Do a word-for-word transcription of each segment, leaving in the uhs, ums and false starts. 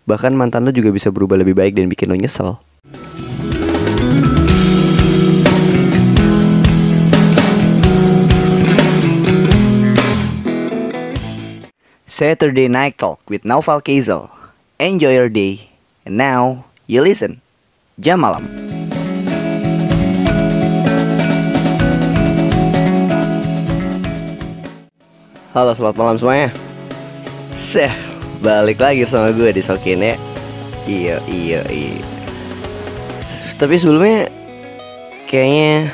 Bahkan mantan lo juga bisa berubah lebih baik dan bikin lo nyesel. Saturday Night Talk with Naufal Kazel. Enjoy your day. And now, you listen. Jam Malam. Halo, selamat malam semuanya. Seh, balik lagi sama gue di Sokin ya. Iya, iya, iya. Tapi sebelumnya kayaknya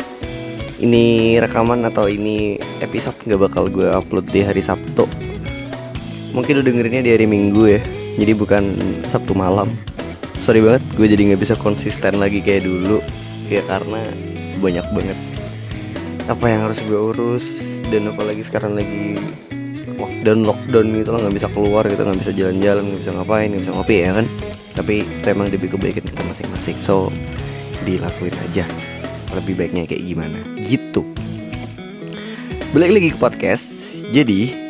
ini rekaman atau ini episode gak bakal gue upload di hari Sabtu. Mungkin lu dengerinnya di hari Minggu ya. Jadi bukan Sabtu malam. Sorry banget, gue jadi gak bisa konsisten lagi kayak dulu. Ya karena banyak banget apa yang harus gue urus. Dan apalagi sekarang lagi lockdown-lockdown gitu lah, gak bisa keluar gitu, gak bisa jalan-jalan, gak bisa ngapain, gak bisa ngopi ya kan. Tapi memang demi kebaikan kita masing-masing. So, dilakuin aja. Lebih baiknya kayak gimana gitu. Balik lagi ke podcast. Jadi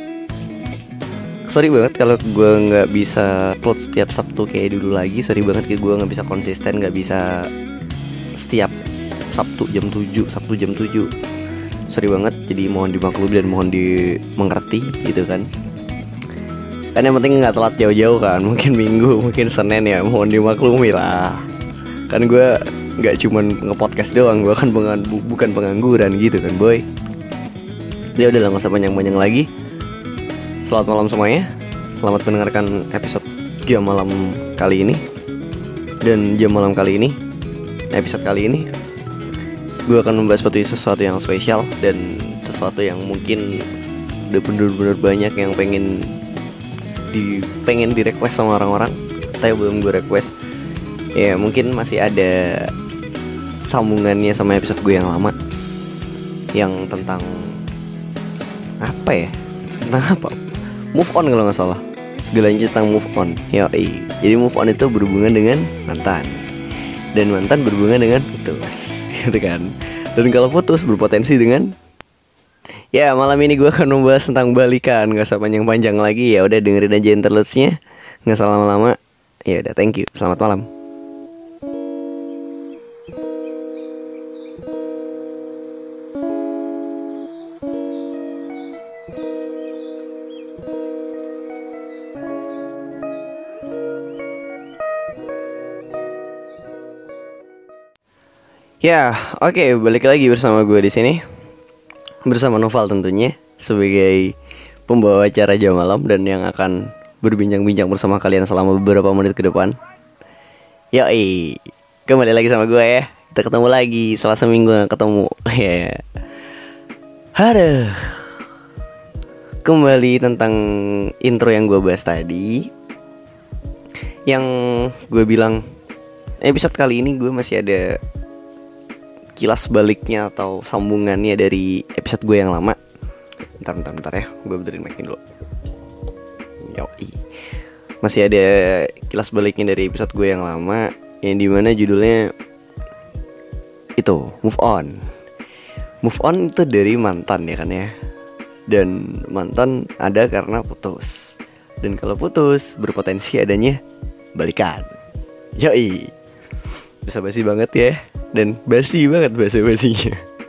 sorry banget kalau gue gak bisa upload setiap Sabtu kayak dulu lagi. Sorry banget kayak gue gak bisa konsisten, gak bisa setiap Sabtu jam tujuh, Sabtu jam tujuh. Sorry banget, jadi mohon dimaklumi dan mohon dimengerti gitu kan. Kan yang penting gak telat jauh-jauh kan. Mungkin Minggu, mungkin Senin ya, mohon dimaklumi lah. Kan gue gak cuman nge-podcast doang, gue kan pengan, bu, bukan pengangguran gitu kan boy. Ya udah lah, gak usah panjang-panjang lagi. Selamat malam semuanya. Selamat mendengarkan episode Jam Malam kali ini. Dan Jam Malam kali ini, episode kali ini, gue akan membahas sesuatu yang spesial. Dan sesuatu yang mungkin udah bener-bener banyak yang pengen di, pengen di request sama orang-orang, tapi belum gue request. Ya mungkin masih ada sambungannya sama episode gue yang lama, yang tentang apa ya, tentang apa, move on kalau gak salah. Segalanya tentang move on. Yoi. Jadi move on itu berhubungan dengan mantan, dan mantan berhubungan dengan putus, gitu kan. Dan kalau putus berpotensi dengan, ya malam ini gue akan membahas tentang balikan. Gak usah panjang-panjang lagi. Ya udah dengerin aja interludes-nya. Gak usah lama-lama. Ya udah, thank you. Selamat malam. Ya, oke, okay, balik lagi bersama gue di sini, bersama Naufal tentunya sebagai pembawa acara Jam Malam dan yang akan berbincang-bincang bersama kalian selama beberapa menit ke depan. Yoi, kembali lagi sama gue ya. Kita ketemu lagi setelah seminggu gak ketemu. Ya. Aduh. Kembali tentang intro yang gue bahas tadi, yang gue bilang episode kali ini gue masih ada kilas baliknya atau sambungannya dari episode gue yang lama. Bentar, bentar, bentar ya, gue benerin mic dulu. Yoi. Masih ada kilas baliknya dari episode gue yang lama, yang dimana judulnya itu move on. Move on itu dari mantan ya kan ya. Dan mantan ada karena putus. Dan kalau putus berpotensi adanya balikan. Yoi. Bisa basi banget ya. Dan basi banget basa-basinya.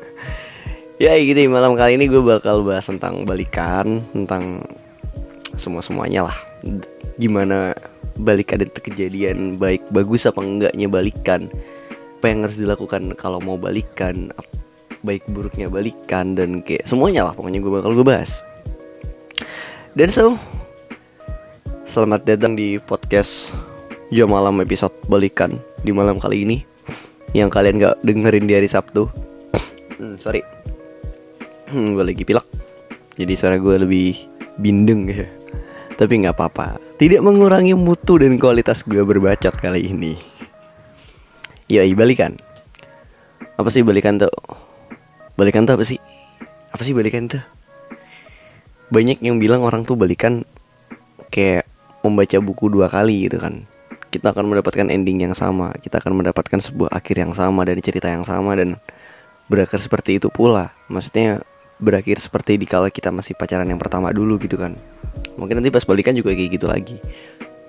Ya gitu, malam kali ini gue bakal bahas tentang balikan, tentang semua-semuanya lah. Gimana balikan itu kejadian, baik bagus apa enggaknya balikan, apa yang harus dilakukan kalau mau balikan, baik buruknya balikan, dan kayak semuanya lah pokoknya gue bakal gue bahas. Dan so, selamat datang di podcast Jam Malam episode balikan di malam kali ini, yang kalian gak dengerin di hari Sabtu. hmm, Sorry hmm, gue lagi pilek, jadi suara gue lebih bindeng ya. Tapi gak apa-apa, tidak mengurangi mutu dan kualitas gue berbacot kali ini. Yoi, balikan. Apa sih balikan tuh? Balikan tuh apa sih? Apa sih balikan tuh? Banyak yang bilang orang tuh balikan kayak membaca buku dua kali gitu kan. Kita akan mendapatkan ending yang sama, kita akan mendapatkan sebuah akhir yang sama dan cerita yang sama, dan berakhir seperti itu pula. Maksudnya berakhir seperti di kala kita masih pacaran yang pertama dulu gitu kan. Mungkin nanti pas balikan juga kayak gitu lagi.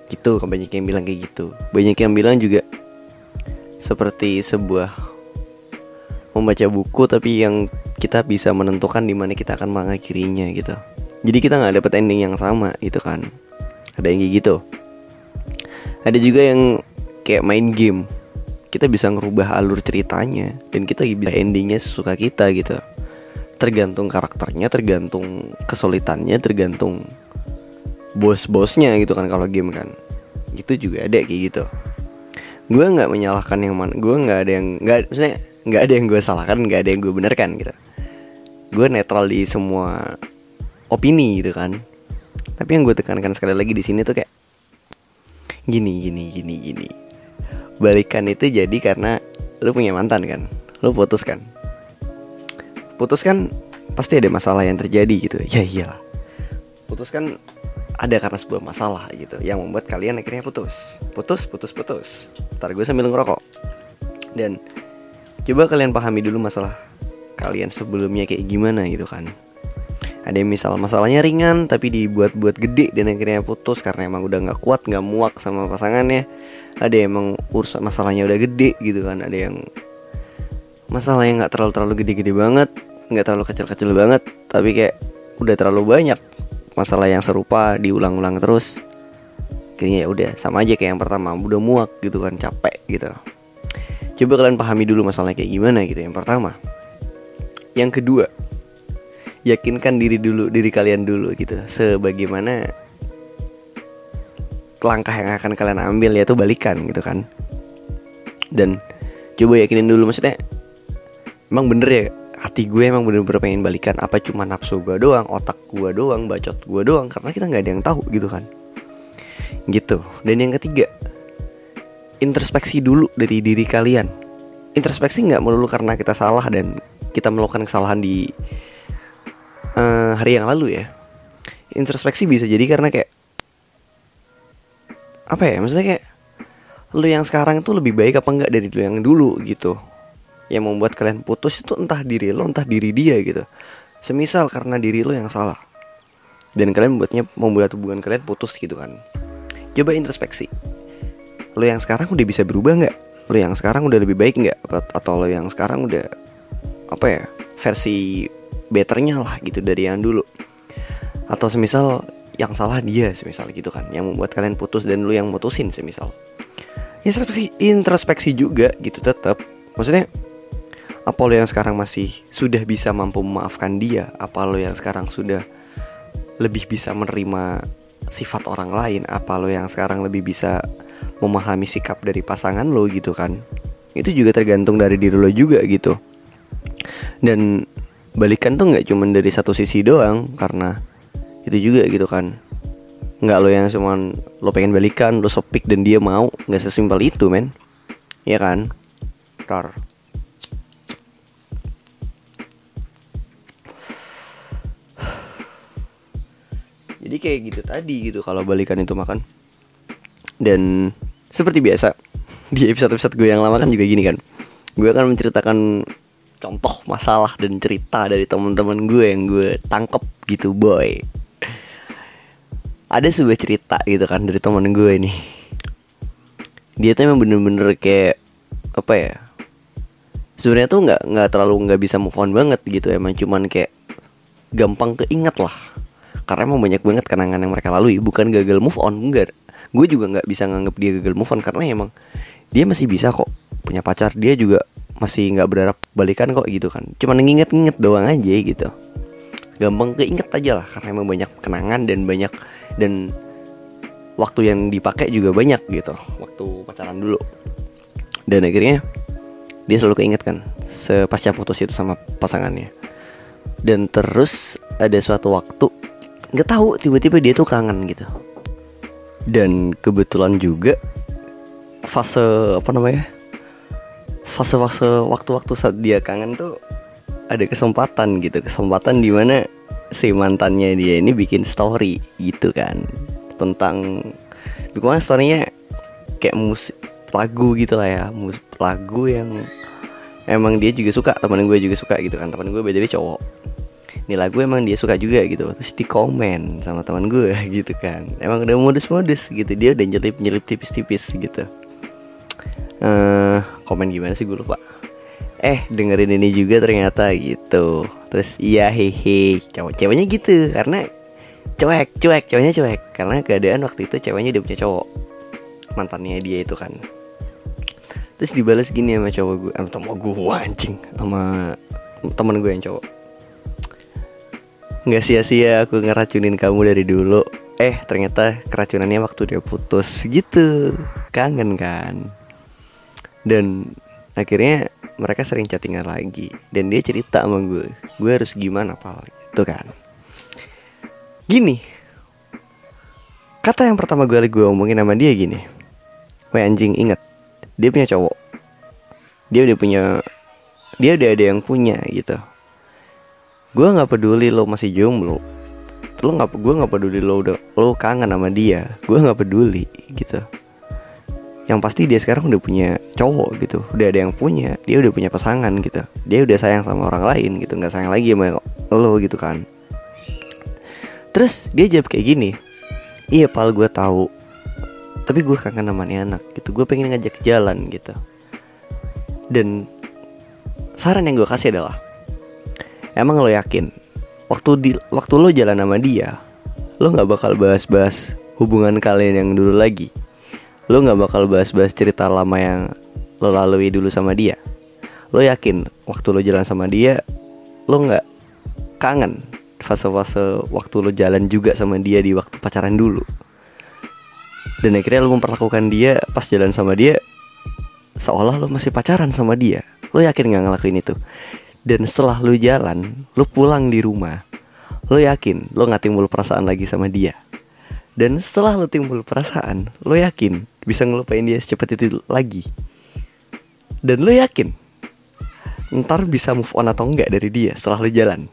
Gitu, banyak yang bilang kayak gitu. Banyak yang bilang juga seperti sebuah membaca buku tapi yang kita bisa menentukan di mana kita akan mengakhirinya gitu. Jadi kita nggak dapet ending yang sama gitu kan. Ada yang kayak gitu. Ada juga yang kayak main game. Kita bisa ngerubah alur ceritanya dan kita bisa endingnya sesuka kita gitu. Tergantung karakternya, tergantung kesulitannya, tergantung bos-bosnya gitu kan kalau game kan. Itu juga ada kayak gitu. Gue nggak menyalahkan yang mana, gue nggak ada yang nggak, maksudnya nggak ada yang gue salahkan, nggak ada yang gue benarkan gitu. Gue netral di semua opini gitu kan. Tapi yang gue tekankan sekali lagi di sini tuh kayak gini gini gini gini. Balikan itu jadi karena lu punya mantan kan, lu putus kan. Putus kan pasti ada masalah yang terjadi gitu. Ya iyalah. Putus kan ada karena sebuah masalah gitu yang membuat kalian akhirnya putus. Putus, putus, putus. Ntar gue sambil ngerokok. Dan coba kalian pahami dulu masalah kalian sebelumnya kayak gimana gitu kan. Ada yang misal masalahnya ringan tapi dibuat-buat gede dan akhirnya putus karena emang udah gak kuat, gak muak sama pasangannya. Ada yang emang urusan masalahnya udah gede gitu kan. Ada yang masalahnya gak terlalu-terlalu gede-gede banget, gak terlalu kecil-kecil banget, tapi kayak udah terlalu banyak masalah yang serupa diulang-ulang terus. Kayaknya ya udah sama aja kayak yang pertama, udah muak gitu kan, capek gitu. Coba kalian pahami dulu masalahnya kayak gimana gitu, yang pertama. Yang kedua, yakinkan diri dulu, diri kalian dulu gitu, sebagaimana langkah yang akan kalian ambil yaitu balikan gitu kan. Dan coba yakinin dulu, maksudnya emang bener ya hati gue emang bener-bener pengen balikan, apa cuma nafsu gue doang, otak gue doang, bacot gue doang, karena kita gak ada yang tahu gitu kan. Gitu. Dan yang ketiga, introspeksi dulu dari diri kalian. Introspeksi gak melulu karena kita salah dan kita melakukan kesalahan di uh, hari yang lalu ya. Introspeksi bisa jadi karena kayak apa ya, maksudnya kayak lu yang sekarang tuh lebih baik apa enggak dari lu yang dulu gitu. Yang membuat kalian putus itu entah diri lo, entah diri dia gitu. Semisal karena diri lo yang salah dan kalian membuatnya, membuat hubungan kalian putus gitu kan. Coba introspeksi. Lo yang sekarang udah bisa berubah gak? Lo yang sekarang udah lebih baik gak? Atau lo yang sekarang udah apa ya, versi betternya lah gitu dari yang dulu. Atau semisal yang salah dia semisal gitu kan, yang membuat kalian putus dan lo yang mutusin semisal. Introspeksi, introspeksi juga gitu tetap. Maksudnya apa lo yang sekarang masih sudah bisa mampu memaafkan dia? Apa lo yang sekarang sudah lebih bisa menerima sifat orang lain? Apa lo yang sekarang lebih bisa memahami sikap dari pasangan lo gitu kan? Itu juga tergantung dari diri lo juga gitu. Dan balikan tuh gak cuma dari satu sisi doang, karena itu juga gitu kan. Gak lo yang cuma lo pengen balikan, lo sepik dan dia mau. Gak sesimpel itu men. Iya kan? Tar. Jadi kayak gitu tadi gitu kalau balikan itu makan. Dan seperti biasa di episode-episode gue yang lama kan juga gini kan. Gue akan menceritakan contoh masalah dan cerita dari teman-teman gue yang gue tangkep gitu boy. Ada sebuah cerita gitu kan dari teman gue nih. Dia tuh emang bener-bener kayak apa ya, sebenarnya tuh nggak nggak terlalu nggak bisa move on banget gitu. Emang cuman kayak gampang keinget lah. Karena emang banyak banget kenangan yang mereka lalui. Bukan gagal move on, enggak. Gue juga gak bisa nganggep dia gagal move on, karena emang dia masih bisa kok punya pacar. Dia juga masih gak berharap balikan kok gitu kan. Cuman nginget-nginget doang aja gitu. Gampang keinget aja lah, karena emang banyak kenangan dan banyak. Dan waktu yang dipakai juga banyak gitu, waktu pacaran dulu. Dan akhirnya dia selalu keinget kan sepasca putus itu sama pasangannya. Dan terus ada suatu waktu, nggak tahu tiba-tiba dia tuh kangen gitu. Dan kebetulan juga fase apa namanya, fase-fase waktu-waktu saat dia kangen tuh ada kesempatan gitu, kesempatan di mana si mantannya dia ini bikin story gitu kan, tentang bukan storynya kayak musik lagu gitu lah ya, musik lagu yang emang dia juga suka, teman gue juga suka gitu kan. Teman gue beda-beda cowok. nih lagu emang dia suka juga gitu. Terus di komen sama teman gue gitu kan. Emang udah modus-modus gitu, dia udah nyelip-nyelip tipis-tipis gitu. uh, Komen gimana sih gue lupa. Eh dengerin ini juga ternyata gitu. Terus iya hehe, cowok ceweknya gitu. Karena cuek, cuek, ceweknya cuek. Karena keadaan waktu itu ceweknya udah punya cowok, mantannya dia itu kan. Terus dibalas gini sama cowok gue, sama temen gue anjing, sama temen gue yang cowok. Nggak sia-sia aku ngeracunin kamu dari dulu. Eh ternyata keracunannya waktu dia putus gitu. Kangen kan. Dan akhirnya mereka sering chattingan lagi. Dan dia cerita sama gue, gue harus gimana pal, gitu kan. Gini, kata yang pertama gue gue omongin sama dia gini, weh anjing, ingat, dia punya cowok, dia udah punya, dia udah ada yang punya gitu. Gue nggak peduli lo masih jomblo, lo nggak, gue nggak peduli lo udah lo kangen sama dia, gue nggak peduli gitu. Yang pasti dia sekarang udah punya cowok gitu, udah ada yang punya, dia udah punya pasangan gitu, dia udah sayang sama orang lain gitu, nggak sayang lagi sama lo gitu kan. Terus dia jawab kayak gini, iya pal gue tahu, tapi gue kangen sama nih anak gitu, gue pengen ngajak jalan gitu. Dan saran yang gue kasih adalah, emang lo yakin waktu di waktu lo jalan sama dia, lo nggak bakal bahas-bahas hubungan kalian yang dulu lagi? Lo nggak bakal bahas-bahas cerita lama yang lo lalui dulu sama dia? Lo yakin waktu lo jalan sama dia, lo nggak kangen fase-fase waktu lo jalan juga sama dia di waktu pacaran dulu? Dan akhirnya lo memperlakukan dia pas jalan sama dia seolah lo masih pacaran sama dia. Lo yakin gak ngelakuin itu? Dan setelah lo jalan, lo pulang di rumah, lo yakin lo gak timbul perasaan lagi sama dia? Dan setelah lo timbul perasaan, lo yakin bisa ngelupain dia secepat itu lagi? Dan lo yakin ntar bisa move on atau enggak dari dia setelah lo jalan?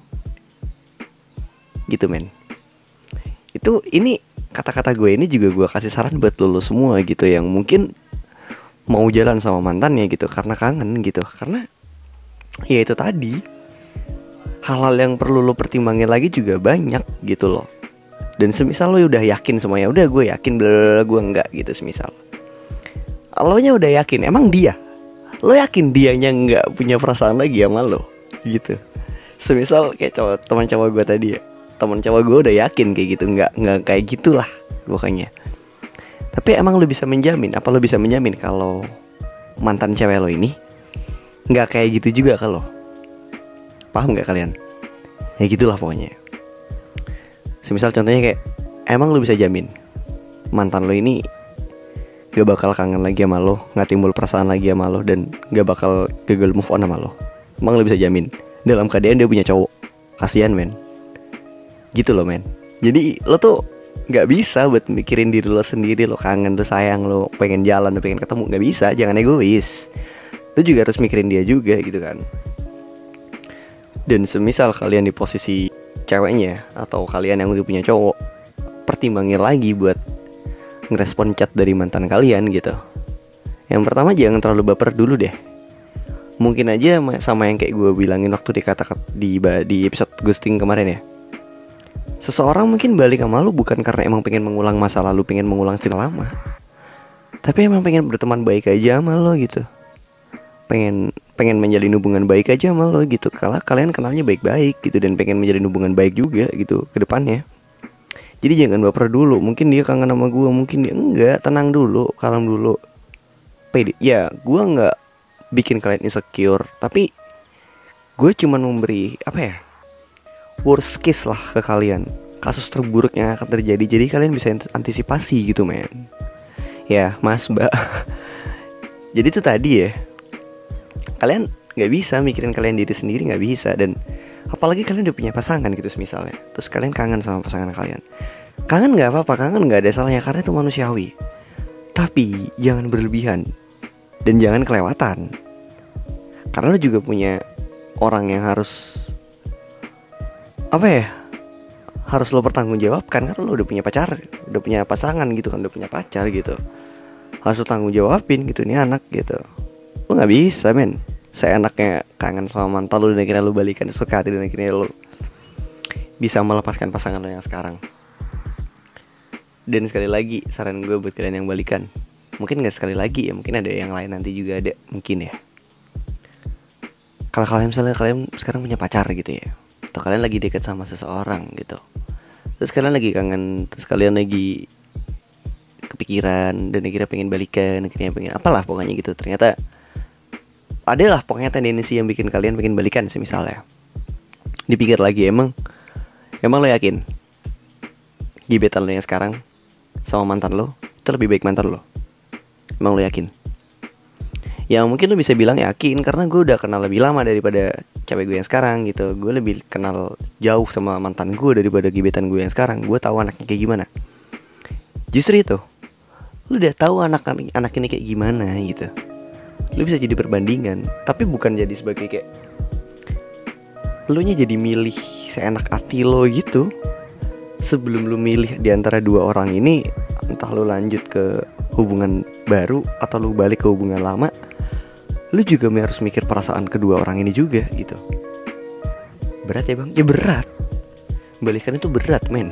Gitu men. Itu ini kata-kata gue ini juga gue kasih saran buat lo, lo semua gitu, yang mungkin mau jalan sama mantannya gitu karena kangen gitu. Karena ya itu tadi, hal-hal yang perlu lo pertimbangin lagi juga banyak gitu loh. Dan semisal lo udah yakin semuanya, udah gue yakin blablabla, gue enggak gitu semisal, lo nya udah yakin, emang dia, lo yakin dianya enggak punya perasaan lagi sama lo gitu. Semisal kayak cowok, teman cowok gue tadi ya, teman cowok gue udah yakin kayak gitu, enggak enggak kayak gitulah pokoknya. Tapi emang lo bisa menjamin, apa lo bisa menjamin kalau mantan cewek lo ini nggak kayak gitu juga ke lo? Paham nggak kalian? Ya gitulah pokoknya. Semisal contohnya kayak, emang lo bisa jamin mantan lo ini gak bakal kangen lagi sama lo, gak timbul perasaan lagi sama lo, dan gak bakal gagal move on sama lo? Emang lo bisa jamin dalam keadaan dia punya cowok? Kasian men. Gitu loh men. Jadi lo tuh gak bisa buat mikirin diri lo sendiri. Lo kangen, lo sayang, lo pengen jalan, lo pengen ketemu. Gak bisa, jangan egois. Lo juga harus mikirin dia juga gitu kan. Dan semisal kalian di posisi ceweknya, atau kalian yang udah punya cowok, pertimbangin lagi buat ngerespon chat dari mantan kalian gitu. Yang pertama, jangan terlalu baper dulu deh. Mungkin aja sama yang kayak gue bilangin waktu di kata-kata di, di episode ghosting kemarin ya. Seseorang mungkin balik sama lu bukan karena emang pengen mengulang masa lalu, pengen mengulang cerita lama, tapi emang pengen berteman baik aja sama lo gitu. Pengen pengen menjalin hubungan baik aja sama lo gitu. Kalau kalian kenalnya baik-baik gitu, dan pengen menjalin hubungan baik juga gitu ke depannya. Jadi jangan baper dulu. Mungkin dia kangen sama gue, mungkin dia enggak. Tenang dulu, kalem dulu, pede. Ya gue gak bikin kalian insecure, tapi gue cuman memberi apa ya, worst case lah ke kalian, kasus terburuk yang akan terjadi. Jadi kalian bisa antisipasi gitu men. Ya mas mbak. Jadi itu tadi ya, kalian gak bisa mikirin kalian diri sendiri, gak bisa. Dan apalagi kalian udah punya pasangan gitu misalnya, terus kalian kangen sama pasangan kalian. Kangen gak apa-apa, kangen gak ada salahnya, karena itu manusiawi. Tapi jangan berlebihan, dan jangan kelewatan. Karena lo juga punya orang yang harus apa ya, harus lo pertanggungjawabkan. Karena lo udah punya pacar, udah punya pasangan gitu kan, udah punya pacar gitu, harus lo tanggung jawabin gitu, nih anak gitu. Lo gak bisa men seenaknya kangen sama mantan lo dan akhirnya lo balikan suka hati, dan akhirnya lo bisa melepaskan pasangan lo yang sekarang. Dan sekali lagi saran gue buat kalian yang balikan, mungkin gak sekali lagi ya, mungkin ada yang lain nanti juga ada, mungkin ya. Kalau kalian misalnya kalian sekarang punya pacar gitu ya, atau kalian lagi dekat sama seseorang gitu, terus kalian lagi kangen, terus kalian lagi kepikiran dan akhirnya pengen balikan, akhirnya pengen apalah pokoknya gitu. Ternyata adalah pokoknya tendensi yang bikin kalian pengen balikan. Misalnya dipikir lagi, emang Emang lo yakin gebetan lo yang sekarang sama mantan lo itu lebih baik mantan lo? Emang lo yakin? Ya mungkin lo bisa bilang yakin karena gue udah kenal lebih lama daripada cewek gue yang sekarang gitu. Gue lebih kenal jauh sama mantan gue daripada gebetan gue yang sekarang. Gue tahu anaknya kayak gimana. Justru itu, lo udah tahu anak anak ini kayak gimana gitu, lo bisa jadi perbandingan. Tapi bukan jadi sebagai kayak lo nya jadi milih seenak hati lo gitu. Sebelum lo milih diantara dua orang ini, entah lo lanjut ke hubungan baru atau lo balik ke hubungan lama, lo juga harus mikir perasaan kedua orang ini juga gitu. Berat ya bang? Ya berat. Balikan itu berat men.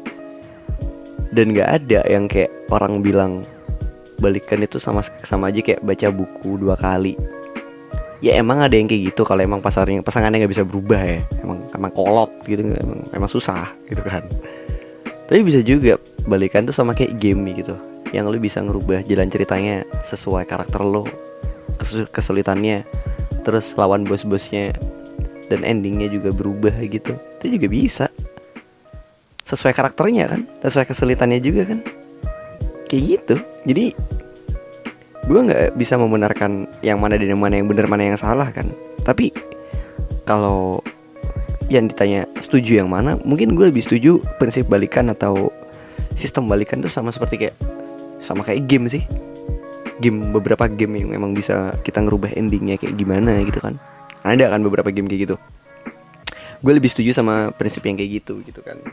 Dan gak ada yang kayak orang bilang balikan itu sama sama aja kayak baca buku dua kali. Ya emang ada yang kayak gitu kalau emang pasarnya pasangannya nggak bisa berubah ya, emang emang kolot gitu, emang, emang susah gitu kan. Tapi bisa juga balikan tuh sama kayak game gitu, yang lo bisa ngerubah jalan ceritanya sesuai karakter lo, kes- kesulitannya, terus lawan bos-bosnya, dan endingnya juga berubah gitu. Itu juga bisa sesuai karakternya kan, sesuai kesulitannya juga kan, kayak gitu. Jadi gue gak bisa membenarkan yang mana dan yang mana yang benar, mana yang salah kan. Tapi kalau yang ditanya setuju yang mana, mungkin gue lebih setuju prinsip balikan atau sistem balikan tuh sama seperti kayak sama kayak game sih. Game, beberapa game yang memang bisa kita ngerubah endingnya kayak gimana gitu kan. Ada kan beberapa game kayak gitu. Gue lebih setuju sama prinsip yang kayak gitu gitu kan.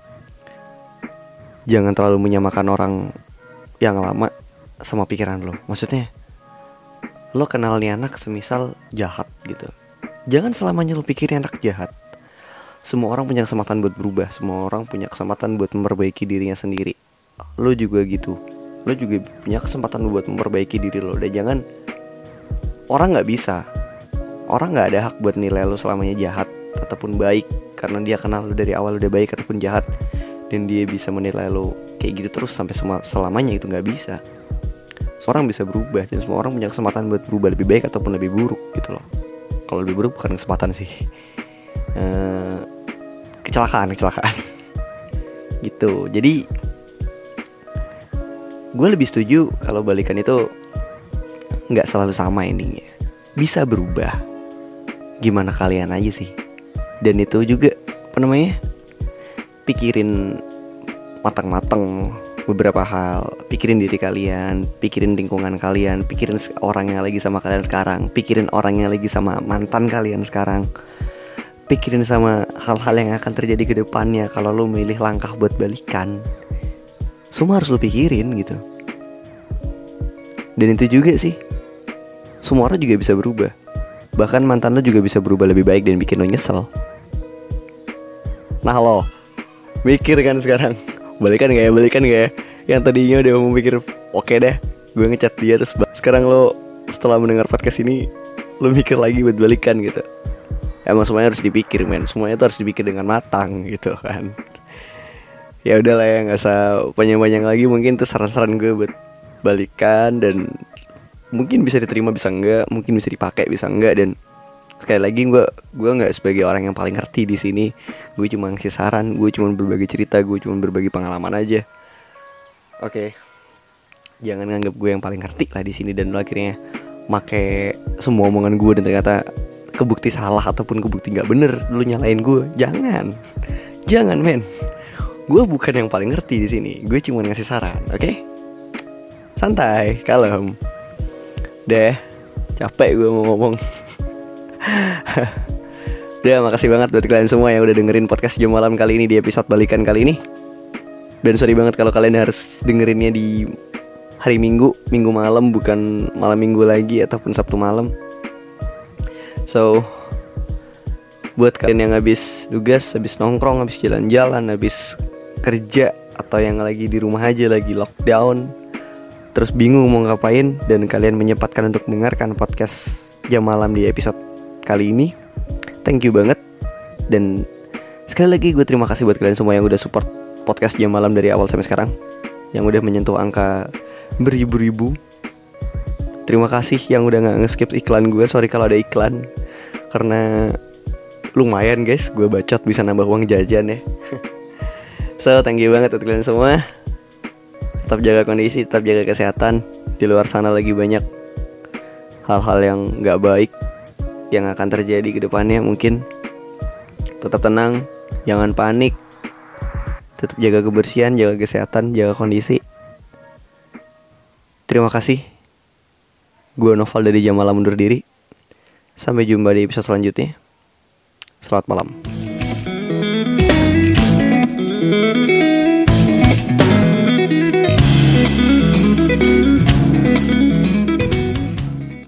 Jangan terlalu menyamakan orang yang lama sama pikiran lo. Maksudnya lo kenal nih anak semisal jahat gitu, jangan selamanya lo pikirin anak jahat. Semua orang punya kesempatan buat berubah. Semua orang punya kesempatan buat memperbaiki dirinya sendiri. Lo juga gitu. Lo juga punya kesempatan buat memperbaiki diri lo. Dan jangan, orang gak bisa, orang gak ada hak buat nilai lo selamanya jahat ataupun baik, karena dia kenal lo dari awal udah baik ataupun jahat, dan dia bisa menilai lo kayak gitu terus sampai selamanya. Itu gak bisa. Seorang bisa berubah, dan semua orang punya kesempatan buat berubah lebih baik ataupun lebih buruk gitu loh. Kalau lebih buruk bukan kesempatan sih, uh, kecelakaan kecelakaan gitu. Jadi gue lebih setuju kalau balikan itu nggak selalu sama endingnya, bisa berubah. Gimana kalian aja sih. Dan itu juga apa namanya, pikirin matang-matang beberapa hal. Pikirin diri kalian, pikirin lingkungan kalian, pikirin orang yang lagi sama kalian sekarang, pikirin orang yang lagi sama mantan kalian sekarang, pikirin sama hal-hal yang akan terjadi ke depannya kalau lo milih langkah buat balikan. Semua harus lo pikirin gitu. Dan itu juga sih, semua orang juga bisa berubah. Bahkan mantan lo juga bisa berubah lebih baik dan bikin lo nyesel. Nah lo mikir kan sekarang, balikan gak ya, balikan gak ya. Yang tadinya udah mau mikir oke deh, gue ngechat dia, terus sekarang lo setelah mendengar podcast ini lo mikir lagi buat balikan gitu. Emang semuanya harus dipikir men, semuanya tuh harus dipikir dengan matang gitu kan. Ya udahlah ya, nggak usah panjang-panjang lagi. Mungkin tuh saran-saran gue buat balikan, dan mungkin bisa diterima bisa enggak, mungkin bisa dipakai bisa enggak. Dan sekali lagi gue gue nggak sebagai orang yang paling ngerti di sini. Gue cuma ngasih saran, gue cuma berbagi cerita, gue cuma berbagi pengalaman aja. Oke, okay. Jangan nganggap gue yang paling ngerti lah di sini dan lo akhirnya make semua omongan gue dan ternyata kebukti salah ataupun kebukti nggak bener, lo nyalain gue. Jangan, jangan men. Gue bukan yang paling ngerti di sini. Gue cuma ngasih saran, oke? Okay? Santai, kalem. Deh, capek gue mau ngomong. Udah, makasih banget buat kalian semua yang udah dengerin podcast jam malam kali ini di episode balikan kali ini. Dan sorry banget kalau kalian harus dengerinnya di hari Minggu, Minggu malam, bukan malam Minggu lagi ataupun Sabtu malam. So, Buat kalian yang habis tugas, habis nongkrong, habis jalan-jalan, habis kerja, atau yang lagi di rumah aja, lagi lockdown, terus bingung mau ngapain, dan kalian menyempatkan untuk mendengarkan podcast Jam Malam di episode kali ini, thank you banget. Dan sekali lagi gue terima kasih buat kalian semua yang udah support podcast Jam Malam dari awal sampai sekarang, yang udah menyentuh angka beribu-ribu. Terima kasih yang udah gak nge-skip iklan gue. Sorry kalau ada iklan, karena lumayan guys, gue bacot bisa nambah uang jajan ya. So thank you banget buat kalian semua. Tetap jaga kondisi, tetap jaga kesehatan. Di luar sana lagi banyak hal-hal yang gak baik yang akan terjadi ke depannya mungkin. Tetap tenang, jangan panik. Tetap jaga kebersihan, jaga kesehatan, jaga kondisi. Terima kasih. Gue Noval dari Jam Malam undur diri. Sampai jumpa di episode selanjutnya. Selamat malam.